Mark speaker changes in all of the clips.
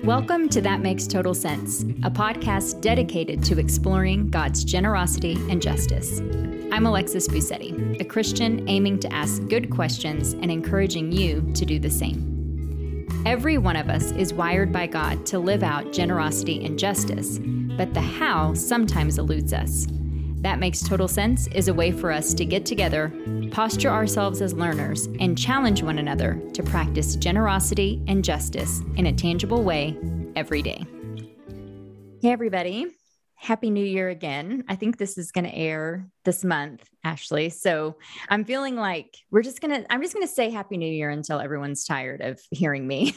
Speaker 1: Welcome to That Makes Total Sense, a podcast dedicated to exploring God's generosity and justice. I'm Alexis Busetti, a Christian aiming to ask good questions and encouraging you to do the same. Every one of us is wired by God to live out generosity and justice, but the how sometimes eludes us. That Makes Total Sense is a way for us to get together, posture ourselves as learners, and challenge one another to practice generosity and justice in a tangible way every day. Hey, everybody. Happy New Year again. I think this is going to air this month, Ashley. So I'm feeling like I'm just going to say Happy New Year until everyone's tired of hearing me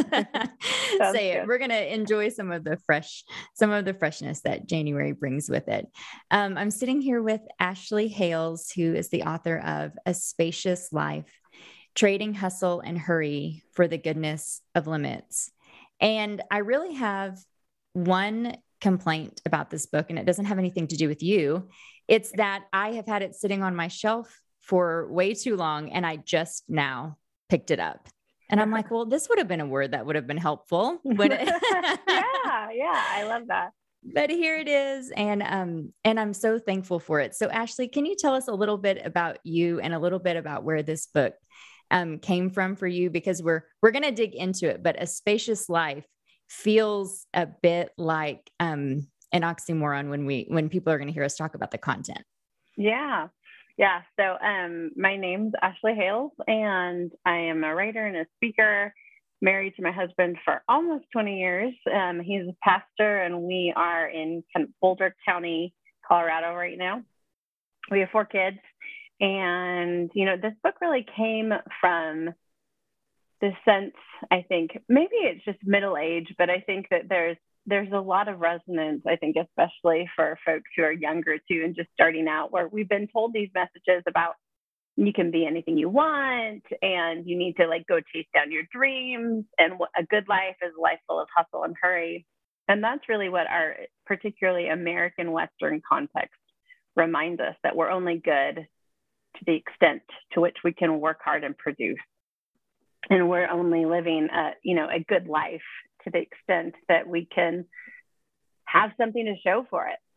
Speaker 1: say it. We're going to enjoy some of the freshness that January brings with it. I'm sitting here with Ashley Hales, who is the author of A Spacious Life, Trading Hustle and Hurry for the Goodness of Limits. And I really have one complaint about this book, and it doesn't have anything to do with you. It's that I have had it sitting on my shelf for way too long, and I just now picked it up. And I'm like, well, this would have been a word that would have been helpful. Would it?
Speaker 2: Yeah, I love that.
Speaker 1: But here it is. And I'm so thankful for it. So Ashley, can you tell us a little bit about you and a little bit about where this book came from for you? Because we're going to dig into it, but A Spacious Life feels a bit like an oxymoron when people are going to hear us talk about the content.
Speaker 2: Yeah. So my name's Ashley Hales, and I am a writer and a speaker, married to my husband for almost 20 years. He's a pastor, and we are in Boulder County, Colorado right now. We have 4 kids. And, this book really came from the sense, I think, maybe it's just middle age, but I think that there's a lot of resonance, I think, especially for folks who are younger too, and just starting out, where we've been told these messages about you can be anything you want, and you need to go chase down your dreams. And a good life is a life full of hustle and hurry. And that's really what our particularly American Western context reminds us, that we're only good to the extent to which we can work hard and produce. And we're only living a good life to the extent that we can have something to show for it.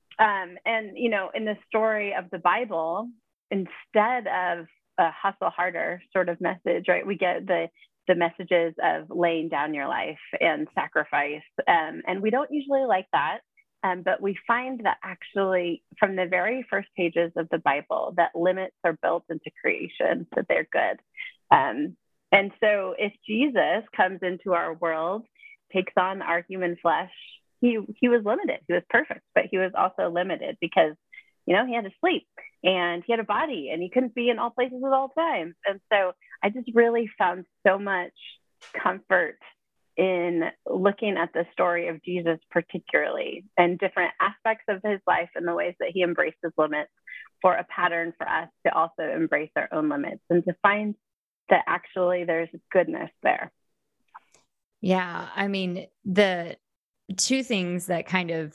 Speaker 2: In the story of the Bible, instead of a hustle harder sort of message, right, we get the messages of laying down your life and sacrifice. And we don't usually like that. But we find that actually from the very first pages of the Bible, that limits are built into creation, that they're good. And so if Jesus comes into our world, takes on our human flesh, he was limited. He was perfect, but he was also limited because, he had to sleep and he had a body and he couldn't be in all places at all times. And so I just really found so much comfort in looking at the story of Jesus particularly, and different aspects of his life and the ways that he embraced his limits, for a pattern for us to also embrace our own limits and to find that actually there's goodness there.
Speaker 1: Yeah. I mean, the two things that kind of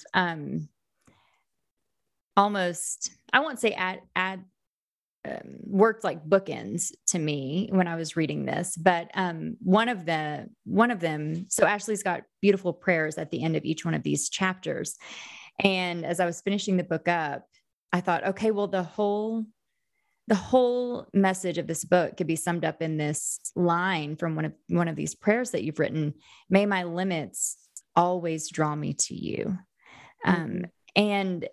Speaker 1: almost, I won't say add worked like bookends to me when I was reading this, but one of them, so Ashley's got beautiful prayers at the end of each one of these chapters. And as I was finishing the book up, I thought, okay, well, the whole message of this book could be summed up in this line from one of these prayers that you've written: may my limits always draw me to you. And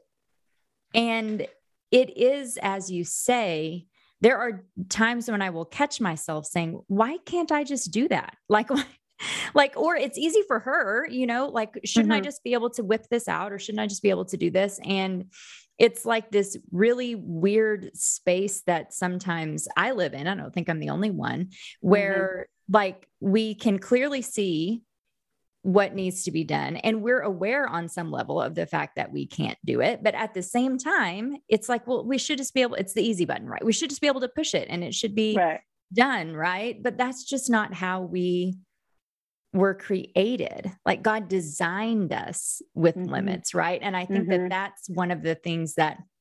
Speaker 1: it is, as you say, there are times when I will catch myself saying, why can't I just do that? Or it's easy for her, shouldn't I just be able to whip this out, or shouldn't I just be able to do this? And it's like this really weird space that sometimes I live in. I don't think I'm the only one, where we can clearly see what needs to be done. And we're aware on some level of the fact that we can't do it. But at the same time, it's like, well, we should just be able, it's the easy button, right? We should just be able to push it and it should be done, right? But that's just not how we were created. Like, God designed us with limits, right? And I think that that's one of the things that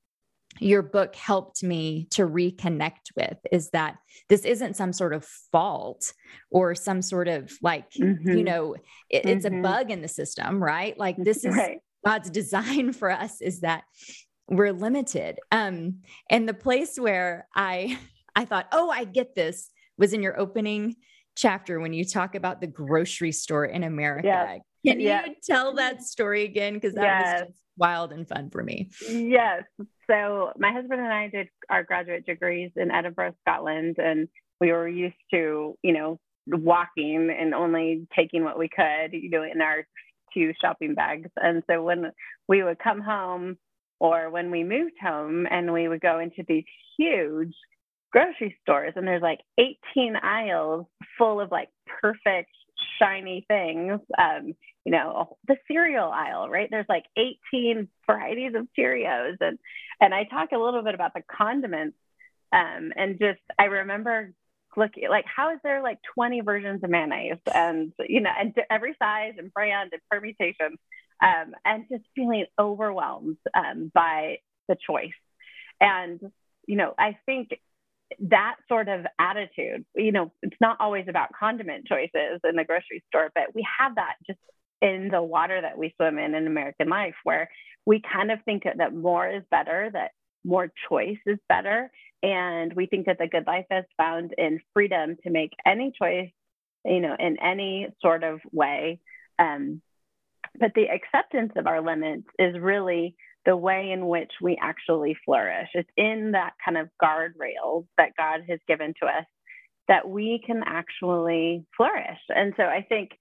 Speaker 1: your book helped me to reconnect with is that this isn't some sort of fault or some sort of like, it's a bug in the system, right? Like this is God's design for us, is that we're limited. And the place where I thought, oh, I get this, was in your opening chapter when you talk about the grocery store in America.
Speaker 2: Yes.
Speaker 1: Can you tell that story again? Because that was just wild and fun for me.
Speaker 2: Yes. So my husband and I did our graduate degrees in Edinburgh, Scotland, and we were used to, walking and only taking what we could, in our 2 shopping bags. And so when we would come home, or when we moved home, and we would go into these huge grocery stores, and there's like 18 aisles full of like perfect shiny things, the cereal aisle, right? There's like 18 varieties of Cheerios. And I talk a little bit about the condiments. And just, I remember looking like, how is there like 20 versions of mayonnaise and, and every size and brand and permutation, and just feeling overwhelmed by the choice. And, I think that sort of attitude, it's not always about condiment choices in the grocery store, but we have that just in the water that we swim in American life, where we kind of think that more is better, that more choice is better. And we think that the good life is found in freedom to make any choice, in any sort of way. But the acceptance of our limits is really the way in which we actually flourish. It's in that kind of guardrails that God has given to us that we can actually flourish. And so I think,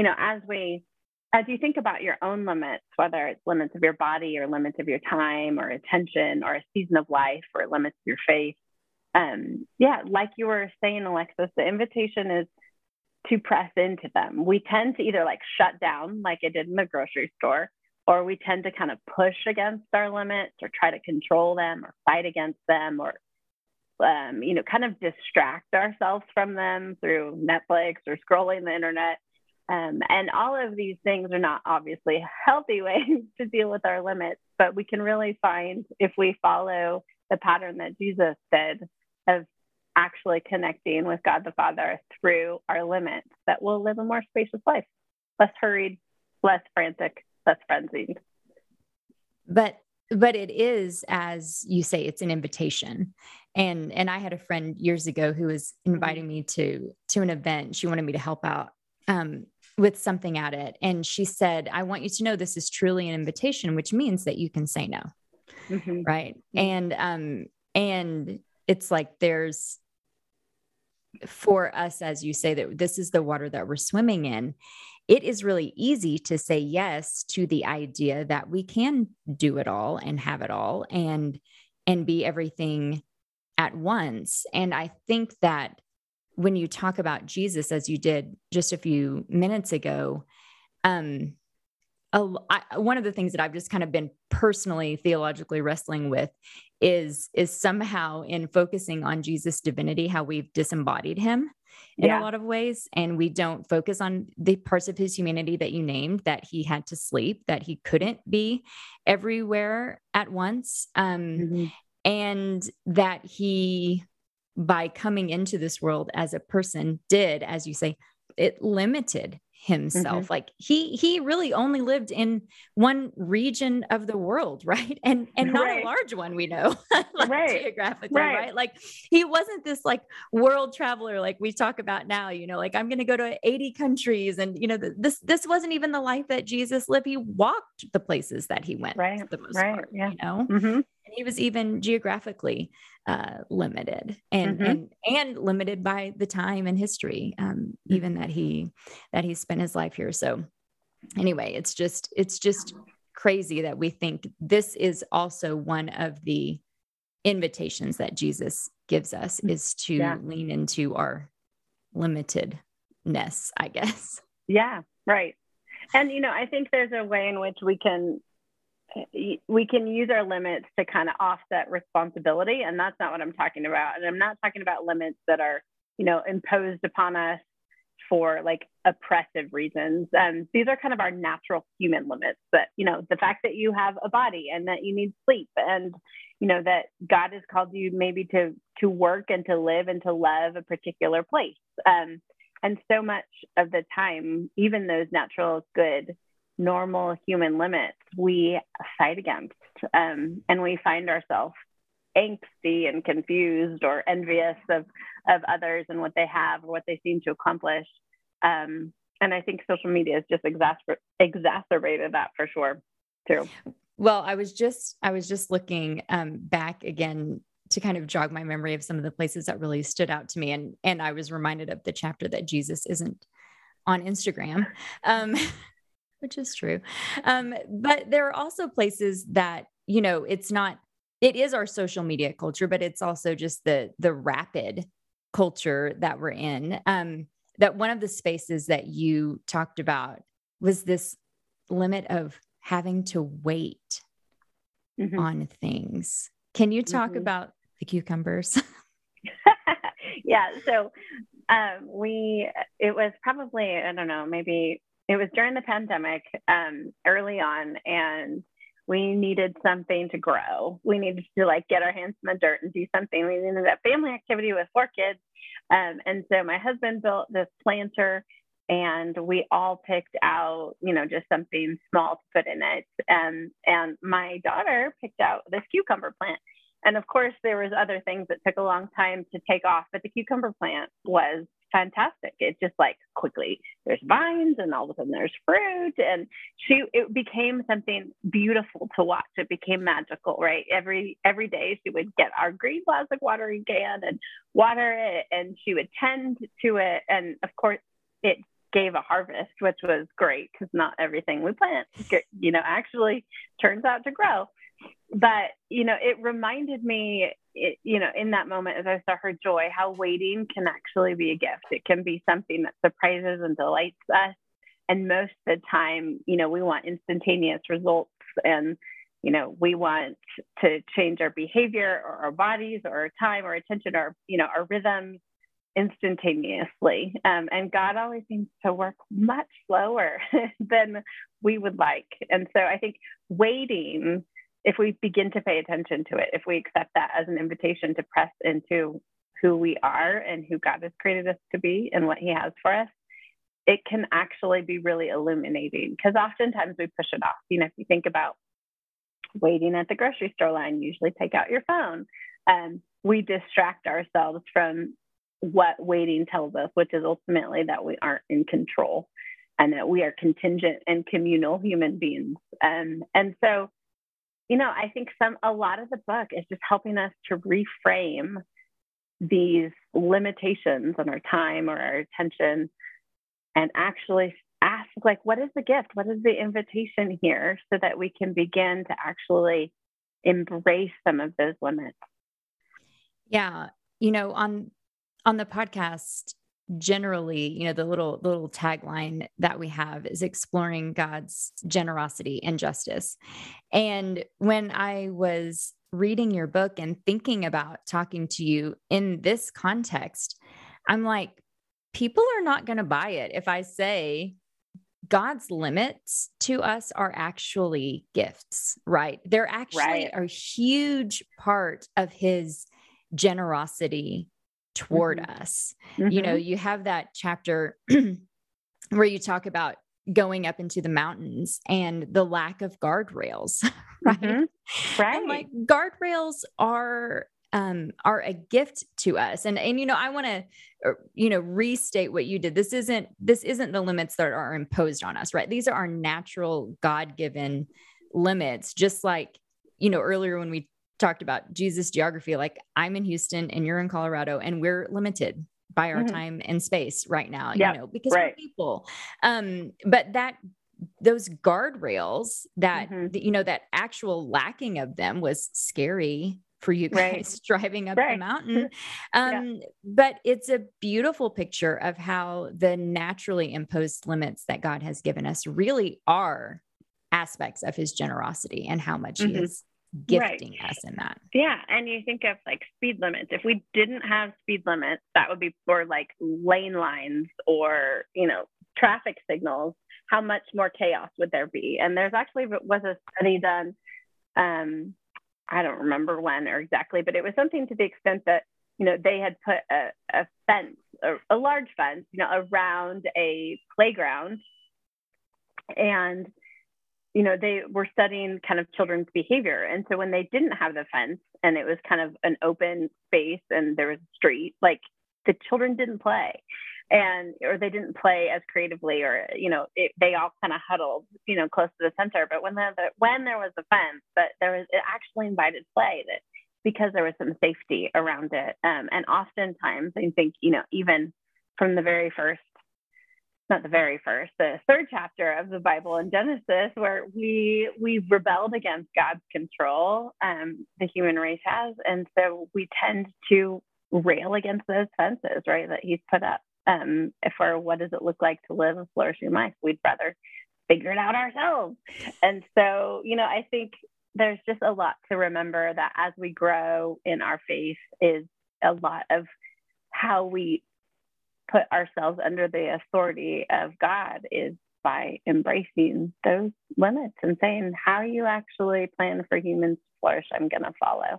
Speaker 2: as you think about your own limits, whether it's limits of your body or limits of your time or attention or a season of life or limits of your faith, like you were saying, Alexis, the invitation is to press into them. We tend to either like shut down like I did in the grocery store, or we tend to kind of push against our limits or try to control them or fight against them, or, kind of distract ourselves from them through Netflix or scrolling the internet. And all of these things are not obviously healthy ways to deal with our limits, but we can really find, if we follow the pattern that Jesus did of actually connecting with God the Father through our limits, that we'll live a more spacious life, less hurried, less frantic, less frenzied.
Speaker 1: But it is, as you say, it's an invitation. And I had a friend years ago who was inviting me to an event. She wanted me to help out with something at it. And she said, I want you to know this is truly an invitation, which means that you can say no. Right. And it's like, there's, for us, as you say, that this is the water that we're swimming in. It is really easy to say yes to the idea that we can do it all and have it all and be everything at once. And I think that when you talk about Jesus, as you did just a few minutes ago, one of the things that I've just kind of been personally theologically wrestling with is somehow in focusing on Jesus' divinity, how we've disembodied him in a lot of ways. And we don't focus on the parts of his humanity that you named, that he had to sleep, that he couldn't be everywhere at once. And that he, by coming into this world as a person, did, as you say, it limited himself. Like he really only lived in one region of the world, right? And not a large one, we know, geographically, right? Like he wasn't this like world traveler like we talk about now, like I'm going to go to 80 countries, and this wasn't even the life that Jesus lived. He walked the places that he went for the most part, And he was even geographically limited and limited by the time and history, even that he spent his life here. So anyway, it's just crazy that we think this is also one of the invitations that Jesus gives us, is to lean into our limitedness, I guess.
Speaker 2: Yeah, right. And, I think there's a way in which we can use our limits to kind of offset responsibility. And that's not what I'm talking about. And I'm not talking about limits that are, imposed upon us for like oppressive reasons. These are kind of our natural human limits, that, the fact that you have a body and that you need sleep, and, that God has called you maybe to work and to live and to love a particular place. And so much of the time, even those natural, good, normal human limits, we fight against, and we find ourselves angsty and confused or envious of others and what they have or what they seem to accomplish. And I think social media has just exacerbated that for sure too.
Speaker 1: Well, I was just looking back again to kind of jog my memory of some of the places that really stood out to me. And I was reminded of the chapter that Jesus isn't on Instagram, which is true. But there are also places that, it is our social media culture, but it's also just the rapid culture that we're in. That one of the spaces that you talked about was this limit of having to wait on things. Can you talk about the cucumbers?
Speaker 2: Yeah. So it was probably, I don't know, maybe it was during the pandemic, early on, and we needed something to grow. We needed to like get our hands in the dirt and do something. We needed a family activity with 4 kids. And so my husband built this planter, and we all picked out, just something small to put in it. And my daughter picked out this cucumber plant. And of course, there was other things that took a long time to take off, but the cucumber plant was fantastic. It just like quickly, there's vines, and all of a sudden there's fruit, and it became something beautiful to watch. It became magical, right? Every day she would get our green plastic watering can and water it, and she would tend to it. And of course, it gave a harvest, which was great, because not everything we plant, actually turns out to grow. But, it reminded me, in that moment, as I saw her joy, how waiting can actually be a gift. It can be something that surprises and delights us. And most of the time, we want instantaneous results, and, we want to change our behavior or our bodies or our time or attention or, our rhythms instantaneously. And God always seems to work much slower than we would like. And so I think waiting, if we begin to pay attention to it, if we accept that as an invitation to press into who we are and who God has created us to be and what He has for us, it can actually be really illuminating, because oftentimes we push it off. If you think about waiting at the grocery store line, usually take out your phone. We distract ourselves from what waiting tells us, which is ultimately that we aren't in control and that we are contingent and communal human beings. And so, I think a lot of the book is just helping us to reframe these limitations on our time or our attention, and actually ask, like, what is the gift? What is the invitation here, so that we can begin to actually embrace some of those limits?
Speaker 1: Yeah. On the podcast, generally, the little tagline that we have is exploring God's generosity and justice. And when I was reading your book and thinking about talking to you in this context, I'm like, people are not going to buy it if I say God's limits to us are actually gifts, right? They're actually a huge part of His generosity toward us. You have that chapter where you talk about going up into the mountains and the lack of guardrails, right?
Speaker 2: Right.
Speaker 1: And like guardrails are a gift to us. And I want to, restate what you did. This isn't the limits that are imposed on us, right? These are our natural God-given limits. Just like, earlier when we talked about Jesus geography, like I'm in Houston and you're in Colorado, and we're limited by our time and space right now, because we're people. But those guardrails that, that actual lacking of them was scary for you guys driving up the mountain. But it's a beautiful picture of how the naturally imposed limits that God has given us really are aspects of His generosity and how much He has
Speaker 2: Right.
Speaker 1: gifting us in that.
Speaker 2: Yeah. And you think of like speed limits. If we didn't have speed limits, that would be for like lane lines or, traffic signals. How much more chaos would there be? And there's actually was a study done. I don't remember when or exactly, but it was something to the extent that, they had put a fence, a large fence, around a playground. And, they were studying kind of children's behavior. And so when they didn't have the fence and it was kind of an open space and there was a street, like the children didn't play or they didn't play as creatively, or, they all kind of huddled, close to the center. But when there was a fence, it actually invited play, that because there was some safety around it. And oftentimes I think, even from the third chapter of the Bible in Genesis, where we rebelled against God's control, the human race has. And so we tend to rail against those fences, right, that he's put up. For what does it look like to live a flourishing life? We'd rather figure it out ourselves. And so, I think there's just a lot to remember, that as we grow in our faith is a lot of how we put ourselves under the authority of God is by embracing those limits and saying, how you actually plan for humans to flourish, I'm going to follow.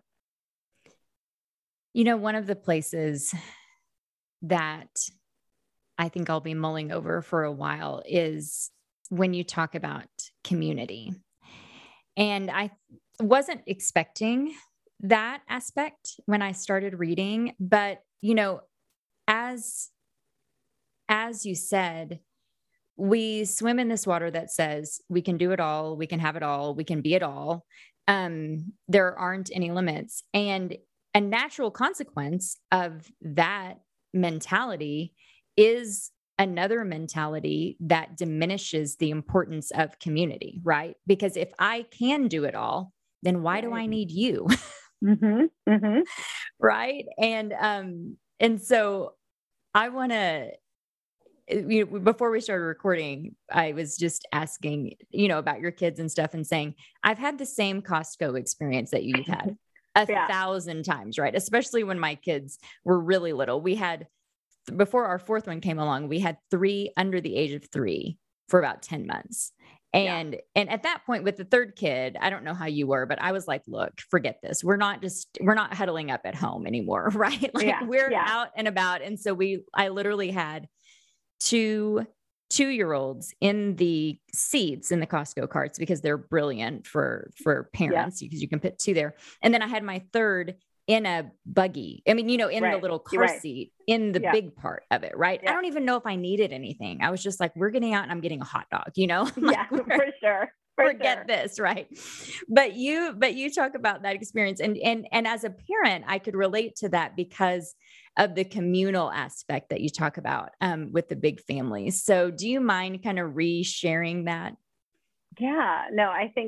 Speaker 1: One of the places that I think I'll be mulling over for a while is when you talk about community. And I wasn't expecting that aspect when I started reading, but, as you said, we swim in this water that says we can do it all, we can have it all, we can be it all. There aren't any limits. And a natural consequence of that mentality is another mentality that diminishes the importance of community, right? Because if I can do it all, then why do I need you?
Speaker 2: Mm-hmm. Mm-hmm.
Speaker 1: Right. And so I want to, before we started recording, I was just asking, about your kids and stuff and saying, I've had the same Costco experience that you've had 1,000 times, right? Especially when my kids were really little. We had, before our fourth one came along, we had 3 under the age of 3 for about 10 months. And at that point with the third kid, I don't know how you were, but I was like, look, forget this. We're not huddling up at home anymore. Right. We're out and about. And so I literally had 2 2-year-olds in the seats in the Costco carts because they're brilliant for parents, because you can put 2 there. And then I had my third in a buggy. I mean, in the little car seat in the big part of it. Right. I don't even know if I needed anything. I was just like, we're getting out and I'm getting a hot dog,
Speaker 2: for sure.
Speaker 1: Forget this. Right. But you talk about that experience and as a parent, I could relate to that because of the communal aspect that you talk about with the big families. So do you mind kind of re-sharing that?
Speaker 2: Yeah, no, I think,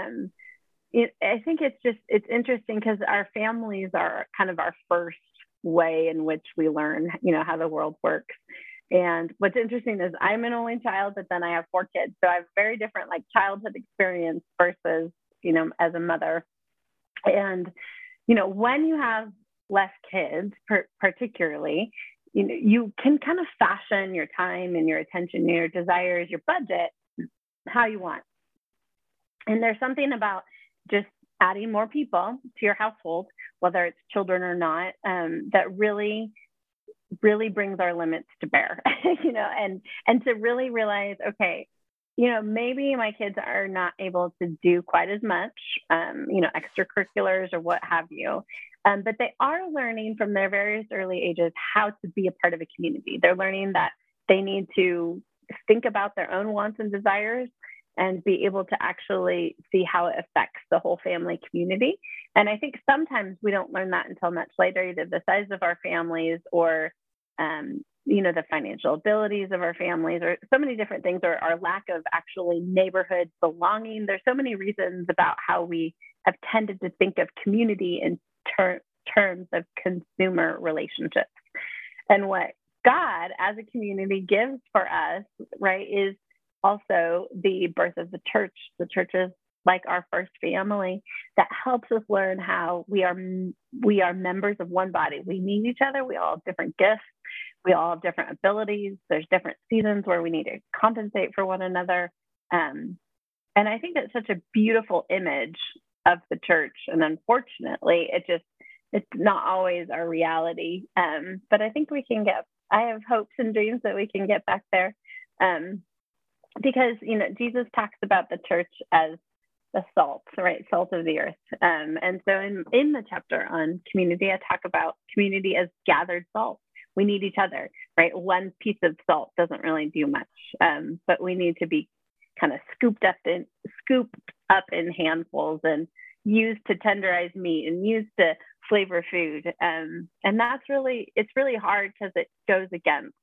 Speaker 2: it's interesting because our families are kind of our first way in which we learn, how the world works. And what's interesting is I'm an only child, but then I have 4 kids. So I have very different childhood experience versus, as a mother. And, when you have less kids, particularly, you can kind of fashion your time and your attention, your desires, your budget, how you want. And there's something about just adding more people to your household, whether it's children or not, that really brings our limits to bear, and to really realize, okay, maybe my kids are not able to do quite as much, extracurriculars or what have you. But they are learning from their various early ages how to be a part of a community. They're learning that they need to think about their own wants and desires and be able to actually see how it affects the whole family community. And I think sometimes we don't learn that until much later, either the size of our families or, the financial abilities of our families, or so many different things, or our lack of actually neighborhood belonging. There's so many reasons about how we have tended to think of community in terms of consumer relationships. And what God as a community gives for us, right, is also the birth of the church. The church is like our first family, that helps us learn how we are members of one body. We need each other. We all have different gifts. We all have different abilities. There's different seasons where we need to compensate for one another. And I think that's such a beautiful image of the church. And unfortunately, it's not always our reality. But I think I have hopes and dreams that we can get back there. Because, Jesus talks about the church as the salt, right? Salt of the earth. And so in the chapter on community, I talk about community as gathered salt. We need each other, right? One piece of salt doesn't really do much, but we need to be kind of scooped up in handfuls and used to tenderize meat and used to flavor food. And it's really hard because it goes against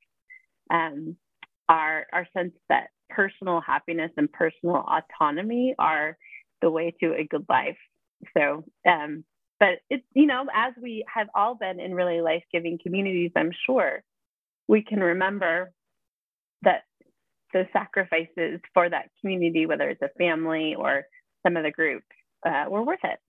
Speaker 2: our sense that personal happiness and personal autonomy are the way to a good life. So, but it's, as we have all been in really life-giving communities, I'm sure we can remember that the sacrifices for that community, whether it's a family or some of the groups, were worth it.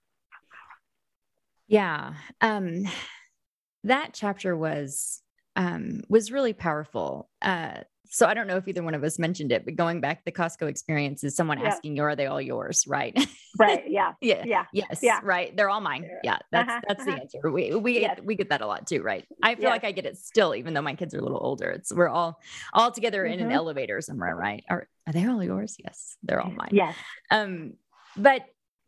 Speaker 1: Yeah. That chapter was really powerful. So I don't know if either one of us mentioned it, but going back to the Costco experience is someone asking you, are they all yours? Right.
Speaker 2: Right. Yeah.
Speaker 1: Yeah. Yes. Yeah. Right. They're all mine. Yeah. That's the answer. We get that a lot too. Right. I feel like I get it still, even though my kids are a little older. We're all together in an elevator somewhere. Right. Are they all yours? Yes. They're all mine.
Speaker 2: Yes.
Speaker 1: But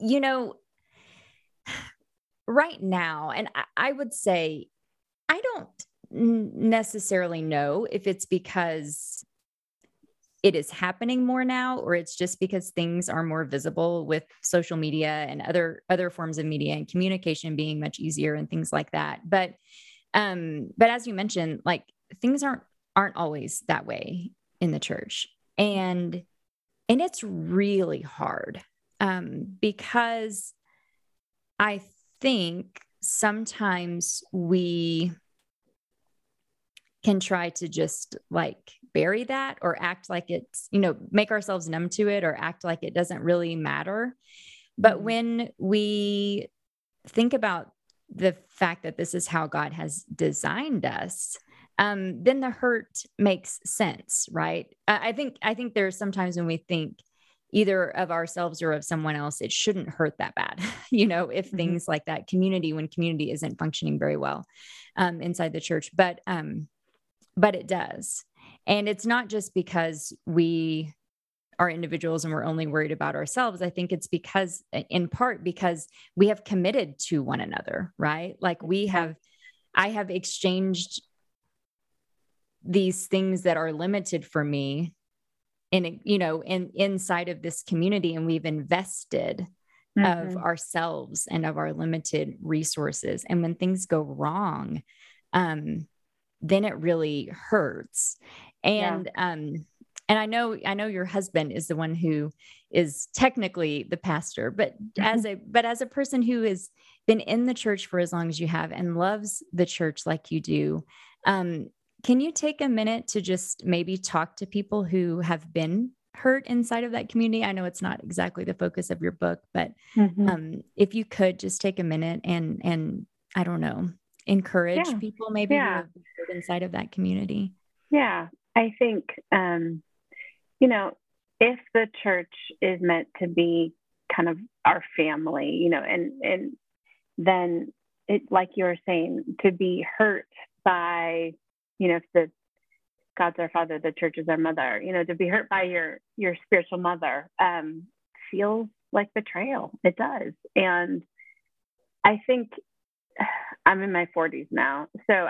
Speaker 1: right now, and I would say, I don't necessarily know if it's because it is happening more now, or it's just because things are more visible with social media and other forms of media and communication being much easier and things like that. But as you mentioned, like, things aren't always that way in the church, and it's really hard because I think sometimes we can try to just like bury that, or act like it's, make ourselves numb to it, or act like it doesn't really matter. But when we think about the fact that this is how God has designed us, then the hurt makes sense, right? I think there's sometimes when we think either of ourselves or of someone else, it shouldn't hurt that bad, if things like that, when community isn't functioning very well inside the church, but it does. And it's not just because we are individuals and we're only worried about ourselves. I think it's in part because we have committed to one another, right? Like I have exchanged these things that are limited for me inside of this community, and we've invested of ourselves and of our limited resources. And when things go wrong, then it really hurts. And I know your husband is the one who is technically the pastor, but as a person who has been in the church for as long as you have and loves the church like you do, can you take a minute to just maybe talk to people who have been hurt inside of that community? I know it's not exactly the focus of your book, but if you could just take a minute and I don't know, encourage people maybe who have been hurt inside of that community.
Speaker 2: Yeah, I think, if the church is meant to be kind of our family, and then it, like you were saying, to be hurt by, if God's our father, the church is our mother, to be hurt by your spiritual mother feels like betrayal. It does. And I think I'm in my 40s now. So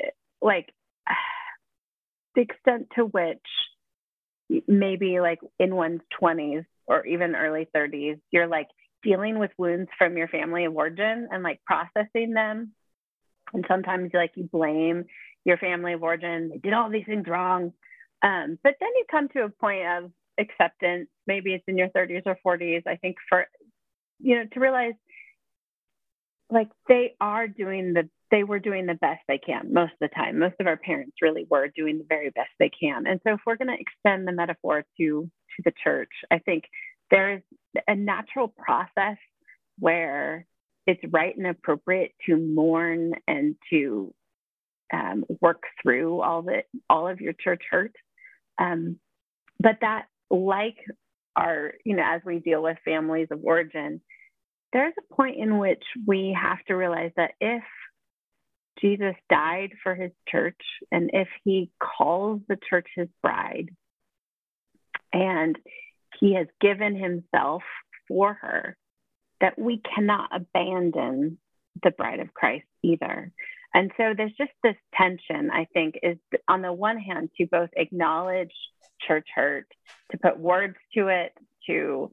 Speaker 2: the extent to which maybe like in one's 20s or even early 30s, you're like dealing with wounds from your family of origin and like processing them. And sometimes you blame your family of origin. They did all these things wrong. But then you come to a point of acceptance. Maybe it's in your 30s or 40s, I think, for, to realize like they were doing the best they can most of the time. Most of our parents really were doing the very best they can. And so if we're going to extend the metaphor to the church, I think there's a natural process where it's right and appropriate to mourn and to work through all of your church hurt. But that, like as we deal with families of origin, there's a point in which we have to realize that if Jesus died for his church, and if he calls the church his bride, and he has given himself for her, that we cannot abandon the bride of Christ either. And so there's just this tension, I think, is on the one hand to both acknowledge church hurt, to put words to it, to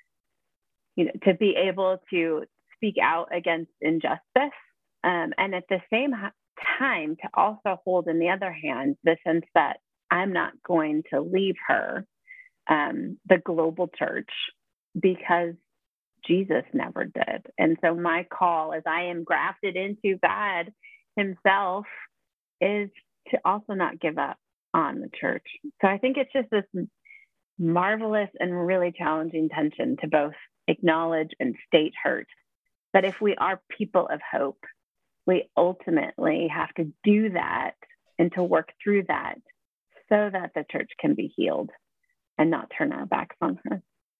Speaker 2: be able to speak out against injustice. And at the same time, to also hold in the other hand, the sense that I'm not going to leave her, the global church, because Jesus never did. And so my call, as I am grafted into God himself, is to also not give up on the church. So I think it's just this marvelous and really challenging tension to both acknowledge and state hurt. But if we are people of hope, we ultimately have to do that and to work through that so that the church can be healed and not turn our backs on her.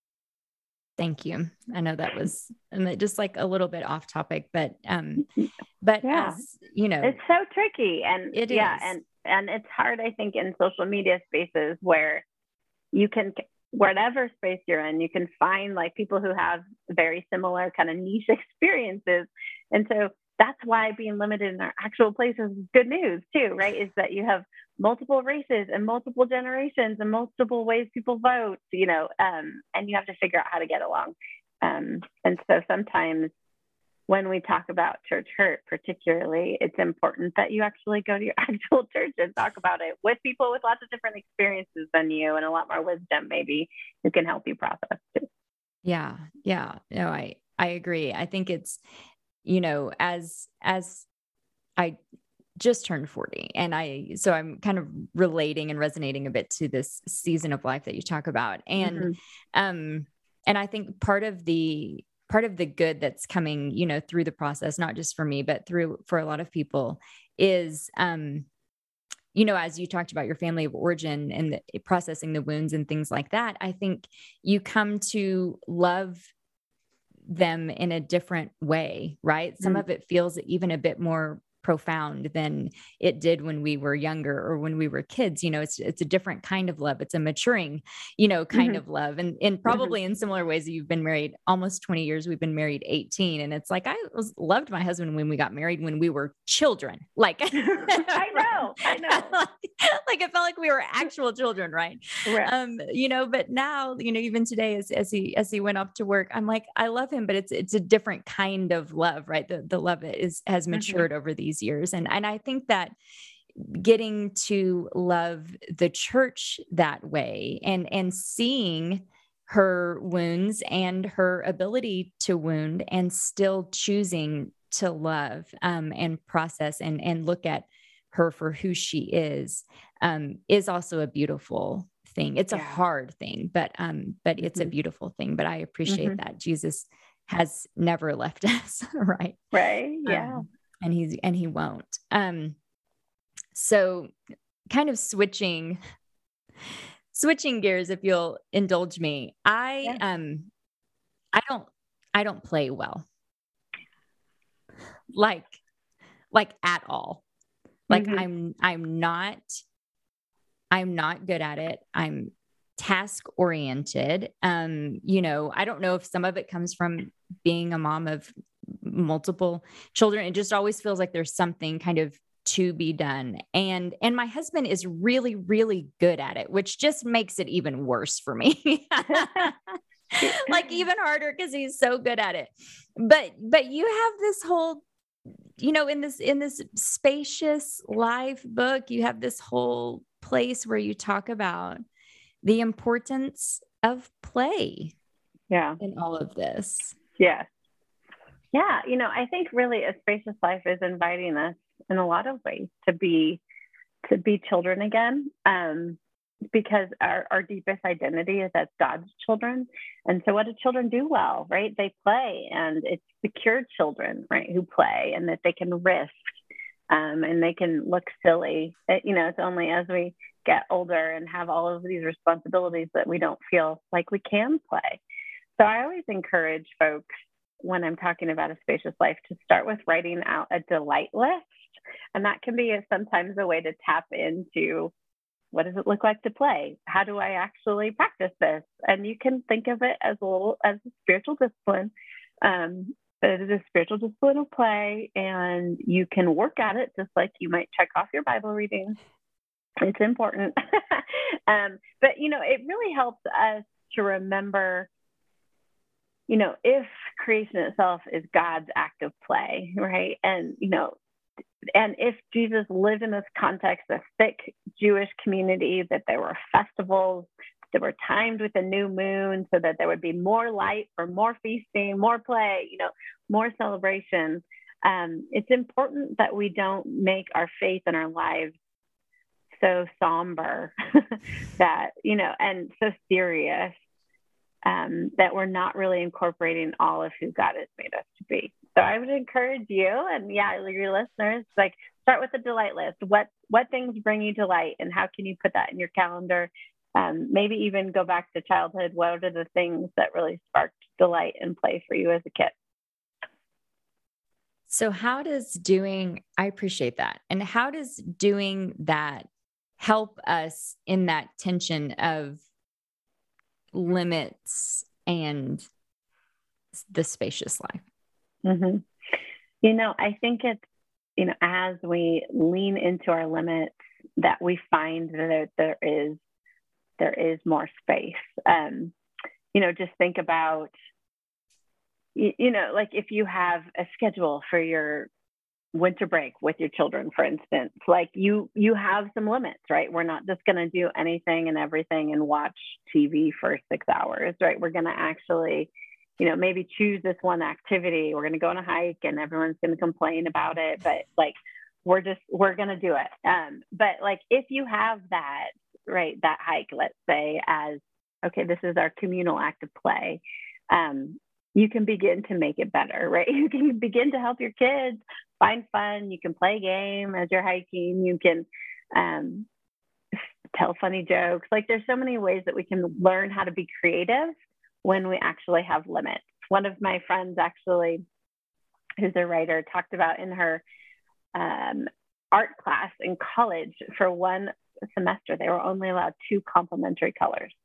Speaker 1: Thank you. I know that was just like a little bit off topic, but
Speaker 2: yeah.
Speaker 1: As you know,
Speaker 2: it's so tricky, and
Speaker 1: it
Speaker 2: is. And it's hard, I think, in social media spaces where you can, whatever space you're in, you can find like people who have very similar kind of niche experiences. And so that's why being limited in our actual places is good news too, right? Is that you have multiple races and multiple generations and multiple ways people vote, and you have to figure out how to get along. And so sometimes when we talk about church hurt, particularly, it's important that you actually go to your actual church and talk about it with people with lots of different experiences than you and a lot more wisdom, maybe, who can help you process too.
Speaker 1: Yeah. Yeah. No, I agree. I think it's, as I just turned 40, and so I'm kind of relating and resonating a bit to this season of life that you talk about. And, and I think part of the good that's coming, through the process, not just for me, but for a lot of people is, as you talked about your family of origin and processing the wounds and things like that, I think you come to love them in a different way, right? Some of it feels even a bit more profound than it did when we were younger or when we were kids. It's a different kind of love. It's a maturing, kind of love. And probably in similar ways, you've been married almost 20 years. We've been married 18. And it's like, loved my husband when we got married, when we were children. Like,
Speaker 2: I know.
Speaker 1: like it felt like we were actual children. Right. But now, even today, as he went off to work, I'm like, I love him, but it's a different kind of love, right? The love has matured over these years. And I think that getting to love the church that way and seeing her wounds and her ability to wound and still choosing to love and process and look at her for who she is also a beautiful thing. It's a hard thing, but it's a beautiful thing. But I appreciate that Jesus has never left us. Right.
Speaker 2: Right. Yeah.
Speaker 1: And he won't. So kind of switching gears, if you'll indulge me. I don't play well. Like at all. Like I'm not good at it. I'm task oriented. I don't know if some of it comes from being a mom of multiple children. It just always feels like there's something kind of to be done. And my husband is really, really good at it, which just makes it even worse for me. Like even harder because he's so good at it. But you have this whole, in this Spacious Life book, you have this whole place where you talk about the importance of play.
Speaker 2: Yeah.
Speaker 1: In all of this.
Speaker 2: Yeah. Yeah. I think really A Spacious Life is inviting us in a lot of ways to be children again. because our deepest identity is as God's children. And so what do children do well, right? They play, and it's secure children, right, who play, and that they can risk, and they can look silly. It's only as we get older and have all of these responsibilities that we don't feel like we can play. So I always encourage folks when I'm talking about a spacious life to start with writing out a delight list. And that can be sometimes a way to tap into, what does it look like to play? How do I actually practice this? And you can think of it as a spiritual discipline. It is a spiritual discipline of play, and you can work at it just like you might check off your Bible reading. It's important. But, it really helps us to remember, if creation itself is God's act of play, right? And, and if Jesus lived in this context, a thick Jewish community, that there were festivals that were timed with a new moon so that there would be more light for more feasting, more play, more celebration. It's important that we don't make our faith and our lives so somber that, and so serious, that we're not really incorporating all of who God has made us to be. So I would encourage you, and your listeners, start with a delight list. What things bring you delight, and how can you put that in your calendar? Maybe even go back to childhood. What are the things that really sparked delight and play for you as a kid?
Speaker 1: So I appreciate that. And how does doing that help us in that tension of limits and the spacious life?
Speaker 2: Mm-hmm. I think it's, as we lean into our limits, that we find that there is more space. Just think about, like if you have a schedule for your winter break with your children, for instance, like you have some limits, right? We're not just going to do anything and everything and watch TV for 6 hours, right? We're going to actually, maybe choose this one activity. We're going to go on a hike, and everyone's going to complain about it, but we're going to do it. But if you have that, right, that hike, let's say, as, okay, this is our communal act of play, you can begin to make it better, right? You can begin to help your kids find fun. You can play a game as you're hiking. You can tell funny jokes. There's so many ways that we can learn how to be creative when we actually have limits. One of my friends, actually, who's a writer, talked about in her art class in college, for one semester, they were only allowed 2 complementary colors.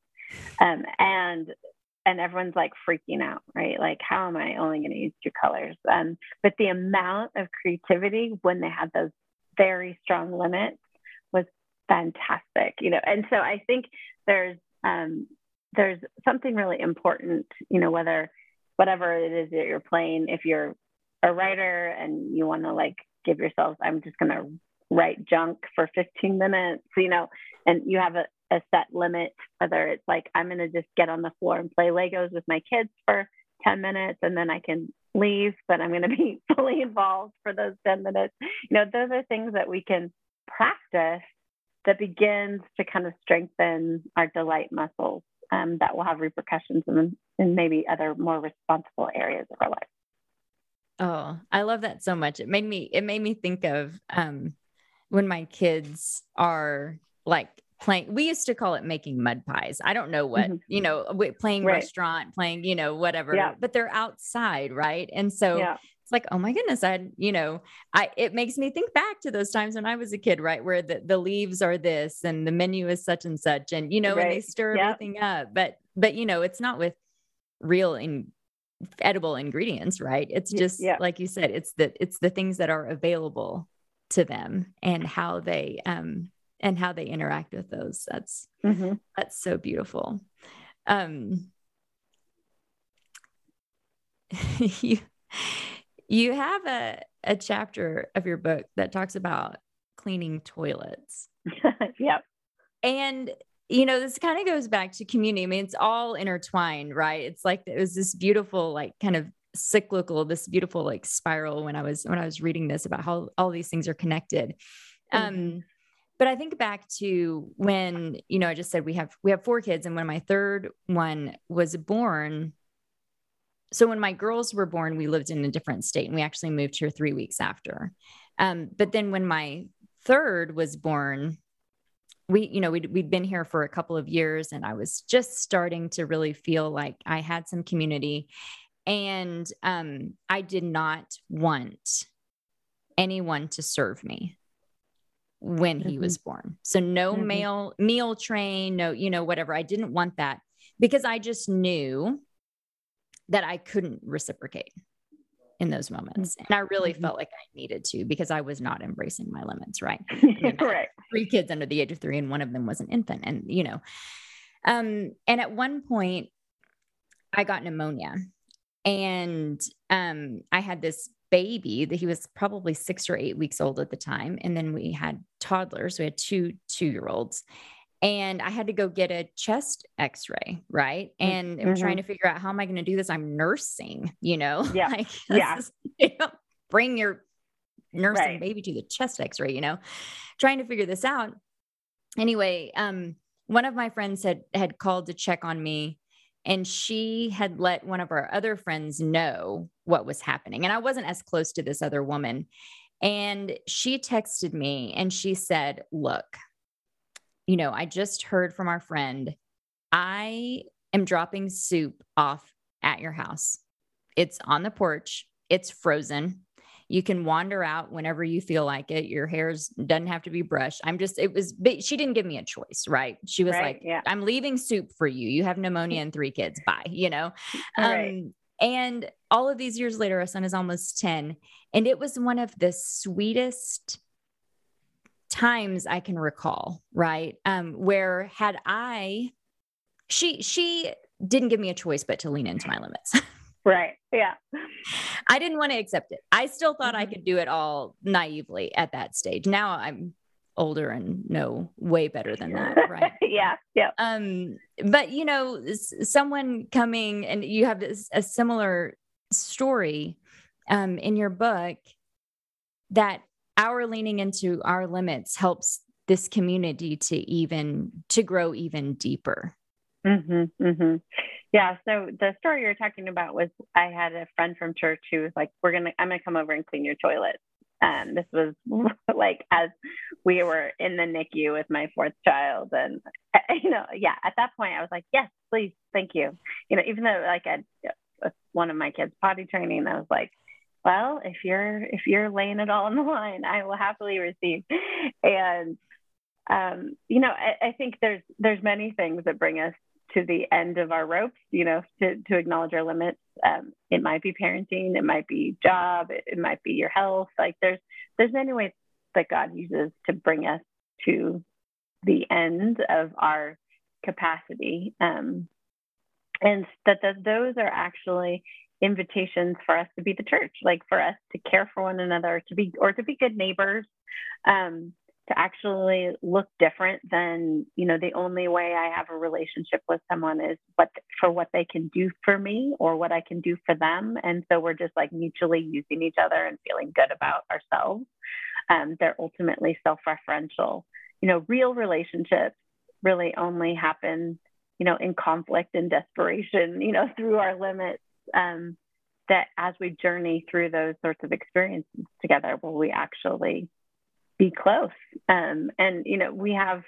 Speaker 2: And everyone's freaking out, right? How am I only going to use 2 colors? But the amount of creativity when they had those very strong limits was fantastic, And so I think there's something really important, whatever it is that you're playing. If you're a writer and you want to give yourself, I'm just going to write junk for 15 minutes, and you have a set limit, whether it's I'm going to just get on the floor and play Legos with my kids for 10 minutes and then I can leave, but I'm going to be fully involved for those 10 minutes. Those are things that we can practice that begins to kind of strengthen our delight muscles, that will have repercussions in maybe other more responsible areas of our life.
Speaker 1: Oh, I love that so much. It made me think of when my kids are playing, we used to call it making mud pies. I don't know what, playing
Speaker 2: right.
Speaker 1: restaurant, playing, whatever,
Speaker 2: yeah.
Speaker 1: But they're outside. Right. And so it's oh my goodness, it makes me think back to those times when I was a kid, right? Where the leaves are this and the menu is such and such, and,
Speaker 2: right.
Speaker 1: and they stir everything up, but it's not with real edible ingredients, right? It's just like you said, it's the things that are available to them and how they interact with those. That's so beautiful. You have a chapter of your book that talks about cleaning toilets.
Speaker 2: Yep.
Speaker 1: And this kind of goes back to community. I mean, it's all intertwined, right? It's it was this beautiful, kind of cyclical, this beautiful spiral when I was reading this about how all these things are connected. But I think back to when, I just said we have 4 kids, and when my third one was born, so when my girls were born, we lived in a different state, and we actually moved here 3 weeks after. But then when my third was born, we'd been here for a couple of years, and I was just starting to really feel like I had some community, and I did not want anyone to serve me when he was born. So no meal train, no, whatever. I didn't want that because I just knew that I couldn't reciprocate in those moments. And I really felt like I needed to, because I was not embracing my limits. Right. I mean, I had 3 kids under the age of 3, and one of them was an infant. And, and at one point I got pneumonia, and I had this baby that he was probably 6 or 8 weeks old at the time. And then we had toddlers. We had 2 2-year-olds, and I had to go get a chest x-ray. Right. And I'm trying to figure out, how am I going to do this? I'm nursing, bring your nursing baby to the chest x-ray, trying to figure this out. Anyway, one of my friends had called to check on me, and she had let one of our other friends know what was happening. And I wasn't as close to this other woman. And she texted me and she said, look, I just heard from our friend. I am dropping soup off at your house. It's on the porch. It's frozen. You can wander out whenever you feel like it. Your hair doesn't have to be brushed. She didn't give me a choice, right? She was I'm leaving soup for you. You have pneumonia and 3 kids. Bye, And all of these years later, our son is almost 10. And it was one of the sweetest times I can recall, right? Where she didn't give me a choice but to lean into my limits.
Speaker 2: Right. Yeah.
Speaker 1: I didn't want to accept it. I still thought I could do it all naively at that stage. Now I'm older and know way better than that. Right.
Speaker 2: Yeah. Yeah.
Speaker 1: But someone coming, and you have a similar story, in your book, that our leaning into our limits helps this community to grow even deeper.
Speaker 2: Yeah. So the story you're talking about was, I had a friend from church who was like, I'm going to come over and clean your toilet. This was like, as we were in the NICU with my 4th child. And, at that point I was like, yes, please. Thank you. Even though one of my kids potty training, I was like, well, if you're laying it all on the line, I will happily receive. And, I think there's many things that bring us to the end of our ropes, to acknowledge our limits. It might be parenting, it might be job, it might be your health. Like there's many ways that God uses to bring us to the end of our capacity. And those are actually invitations for us to be the church, like for us to care for one another, to be good neighbors, to actually look different than, the only way I have a relationship with someone is what they can do for me or what I can do for them. And so we're just like mutually using each other and feeling good about ourselves. They're ultimately self-referential. Real relationships really only happen, in conflict and desperation, through our limits. That as we journey through those sorts of experiences together, will we actually be close. And, we have,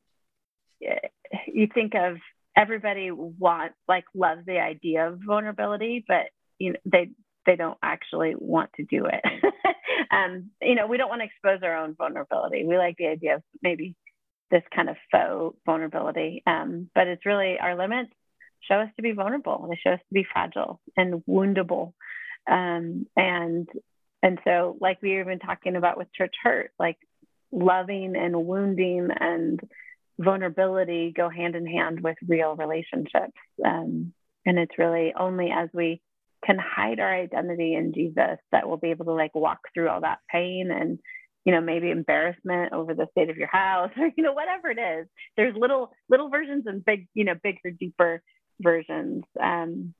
Speaker 2: you think of everybody loves the idea of vulnerability, but, they don't actually want to do it. We don't want to expose our own vulnerability. We like the idea of maybe this kind of faux vulnerability. But it's really, our limits show us to be vulnerable. They show us to be fragile and woundable. And so, like we've been talking about with church hurt, like loving and wounding and vulnerability go hand in hand with real relationships. And it's really only as we can hide our identity in Jesus that we'll be able to walk through all that pain and, maybe embarrassment over the state of your house or, whatever it is. There's little versions and bigger, deeper versions.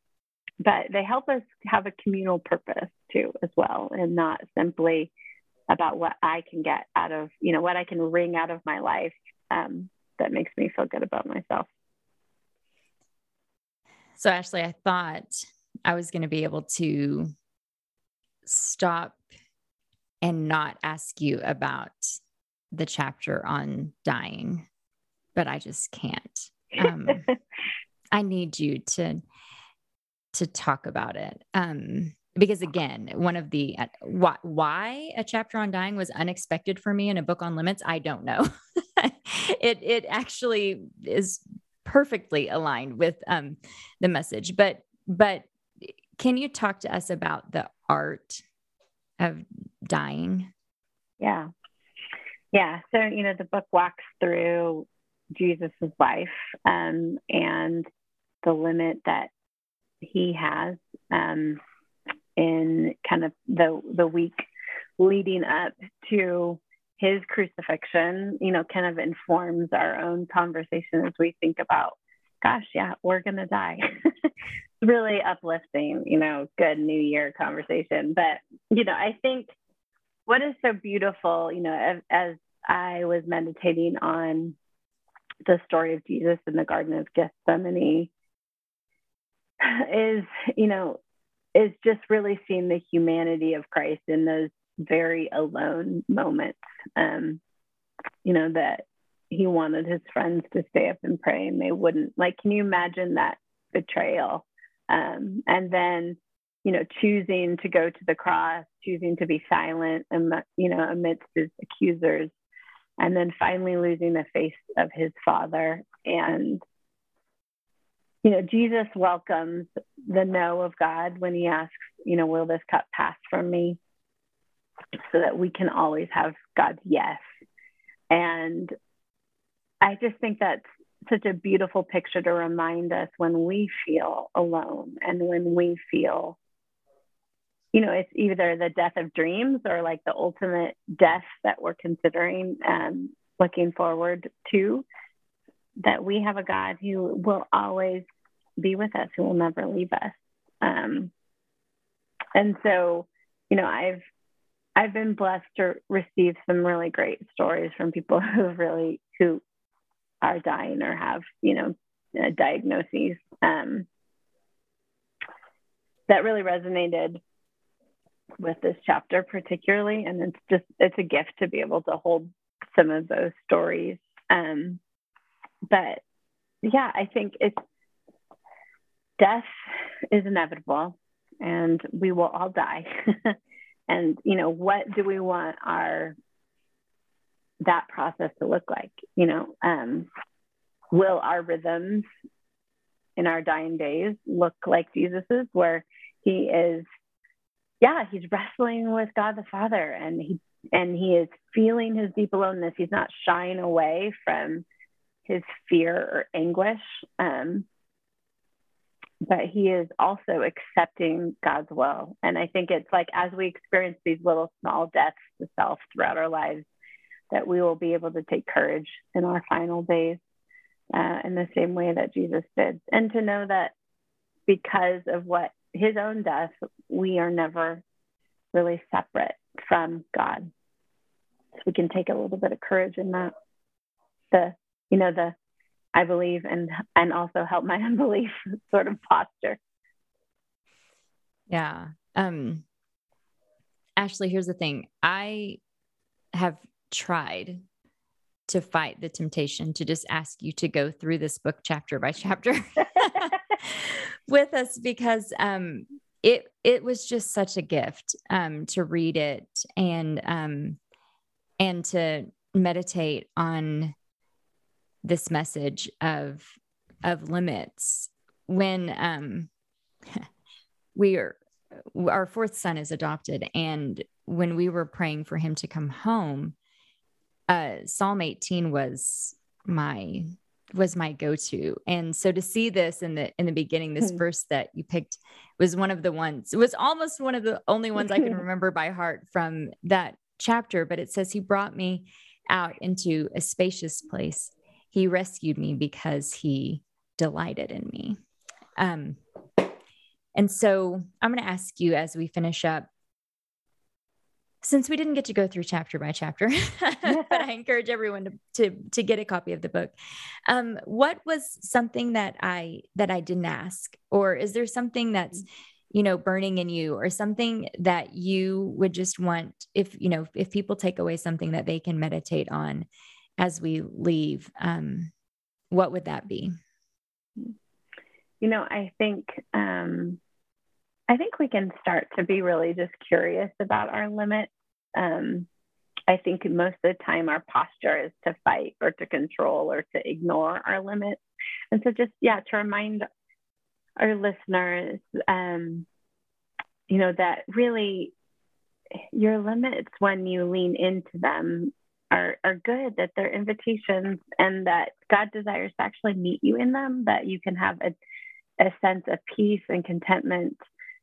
Speaker 2: But they help us have a communal purpose too, as well, and not simply about what I can get out of, what I can wring out of my life, that makes me feel good about myself.
Speaker 1: So Ashley, I thought I was going to be able to stop and not ask you about the chapter on dying, but I just can't. I need you to talk about it. Because again, one of the, why a chapter on dying was unexpected for me in a book on limits, I don't know. It actually is perfectly aligned with the message, but can you talk to us about the art of dying?
Speaker 2: Yeah. So, the book walks through Jesus's life, and the limit that he has, in kind of the week leading up to his crucifixion, kind of informs our own conversation as we think about, gosh, yeah, we're going to die. It's really uplifting, good New Year conversation. But, I think what is so beautiful, as I was meditating on the story of Jesus in the Garden of Gethsemane, is just really seeing the humanity of Christ in those very alone moments, that he wanted his friends to stay up and pray and they wouldn't. Like, can you imagine that betrayal? And then, choosing to go to the cross, choosing to be silent, and, amidst his accusers, and then finally losing the face of his Father. And, Jesus welcomes the no of God when he asks, will this cup pass from me? So that we can always have God's yes. And I just think that's such a beautiful picture to remind us when we feel alone and when we feel, it's either the death of dreams or like the ultimate death that we're considering and looking forward to, that we have a God who will always be with us, who will never leave us. And so, I've been blessed to receive some really great stories from people who are dying or have, diagnoses, that really resonated with this chapter particularly. And it's a gift to be able to hold some of those stories. But yeah, I think death is inevitable and we will all die. And, what do we want that process to look like? Will our rhythms in our dying days look like Jesus's, where he is, he's wrestling with God the Father, and he is feeling his deep aloneness. He's not shying away from his fear or anguish, but he is also accepting God's will. And I think it's like, as we experience these little small deaths to self throughout our lives, that we will be able to take courage in our final days, in the same way that Jesus did. And to know that because of his own death, we are never really separate from God. So we can take a little bit of courage in that. I believe and also help my unbelief sort of posture.
Speaker 1: Yeah. Ashley, here's the thing. I have tried to fight the temptation to just ask you to go through this book chapter by chapter with us, because it was just such a gift to read it and to meditate on this message of limits. When our fourth son is adopted, and when we were praying for him to come home, Psalm 18 was my go-to. And so to see this in the beginning, this verse that you picked was almost one of the only ones I can remember by heart from that chapter. But it says, he brought me out into a spacious place. He rescued me because he delighted in me. And so I'm going to ask you, as we finish up, Since we didn't get to go through chapter by chapter, but I encourage everyone to get a copy of the book. What was something that I didn't ask, or is there something that's, burning in you, or something that you would just want, if people take away something that they can meditate on as we leave, what would that be?
Speaker 2: I think we can start to be really just curious about our limits. I think most of the time our posture is to fight or to control or to ignore our limits. And so just, to remind our listeners, that really your limits, when you lean into them, are good, that they're invitations, and that God desires to actually meet you in them, that you can have a sense of peace and contentment.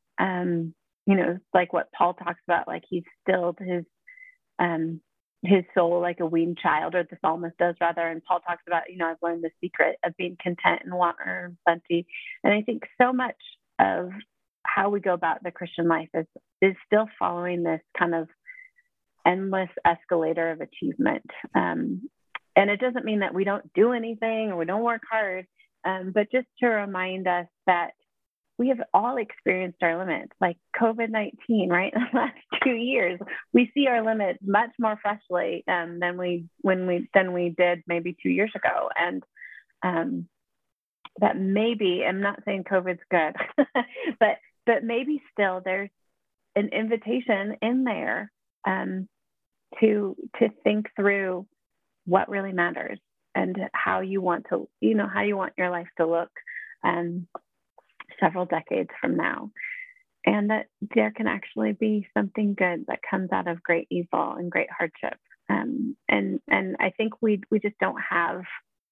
Speaker 2: Like what Paul talks about, like he stilled his soul like a weaned child, or the psalmist does rather. And Paul talks about, I've learned the secret of being content and want or plenty. And I think so much of how we go about the Christian life is still following this kind of endless escalator of achievement. And it doesn't mean that we don't do anything or we don't work hard, but just to remind us that we have all experienced our limits, like COVID-19, right? In the last 2 years, we see our limits much more freshly than we did maybe 2 years ago. And that maybe, I'm not saying COVID's good, but maybe still there's an invitation in there to think through what really matters and how you want your life to look several decades from now, and that there can actually be something good that comes out of great evil and great hardship. And I think we just don't have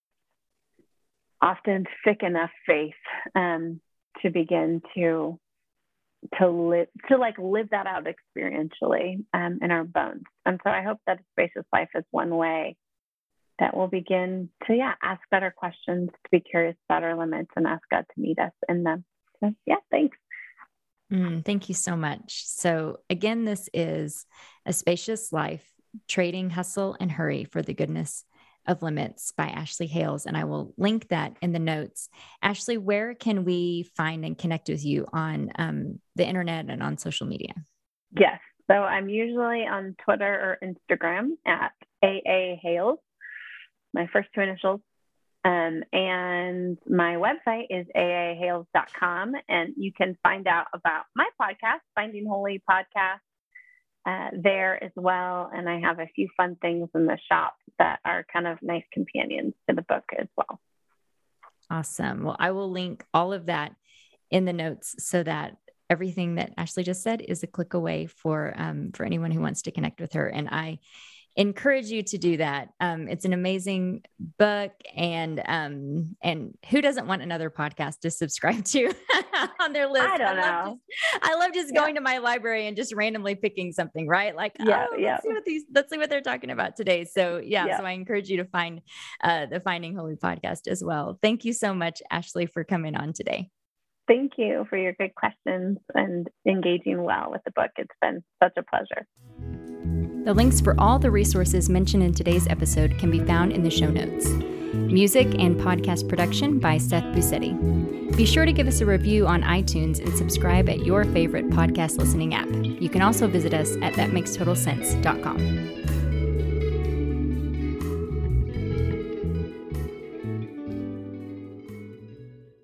Speaker 2: often thick enough faith to begin to live that out experientially in our bones. And so I hope that Spacious Life is one way that we'll begin to ask better questions, to be curious about our limits, and ask God to meet us in them. So thanks.
Speaker 1: Thank you so much. So again, this is A Spacious Life, Trading Hustle and Hurry for the Goodness of Limits by Ashley Hales. And I will link that in the notes. Ashley, where can we find and connect with you on the internet and on social media? Yes.
Speaker 2: So I'm usually on Twitter or Instagram at AA Hales, my first two initials. And my website is aahales.com, and you can find out about my podcast, Finding Holy Podcast, there as well. And I have a few fun things in the shop that are kind of nice companions to the book as well.
Speaker 1: Awesome. Well, I will link all of that in the notes so that everything that Ashley just said is a click away for anyone who wants to connect with her. And I encourage you to do that. It's an amazing book, and who doesn't want another podcast to subscribe to on their list? I love just going to my library and just randomly picking something, right? Like, let's see what they're talking about today. So so I encourage you to find the Finding Holy podcast as well. Thank you so much, Ashley, for coming on today.
Speaker 2: Thank you for your good questions and engaging well with the book. It's been such a pleasure.
Speaker 1: The links for all the resources mentioned in today's episode can be found in the show notes. Music and podcast production by Seth Busetti. Be sure to give us a review on iTunes and subscribe at your favorite podcast listening app. You can also visit us at thatmaketotalsense.com.